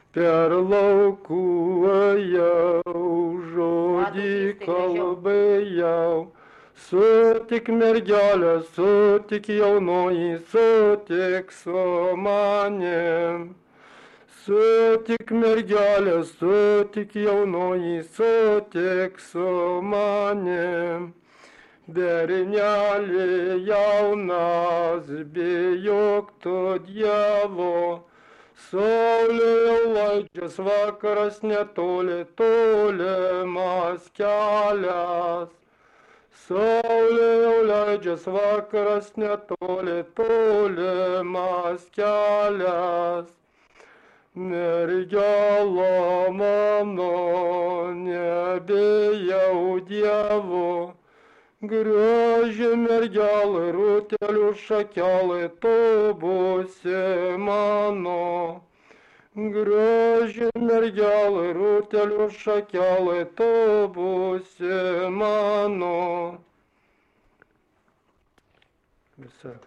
Per laukų ėjau, žodį kalbėjau. Sutik mergelę, sutik jaunoji, sutik su manim. Sutik mergelę, sutik jaunoji, sutik su manim. Bernelį jaunas, bijok tu Dievo. Saulė jau leidžias, vakaras netoli, tolimas kelias. Saulė jau leidžias, vakaras netoli, tolimas kelias. Mergelė mano, nebijau Dievo. Graži mergelė, rūtelių šakelė, tu būsi mano. Graži mergelė, rūtelių šakelė, tu būsi mano. Visa.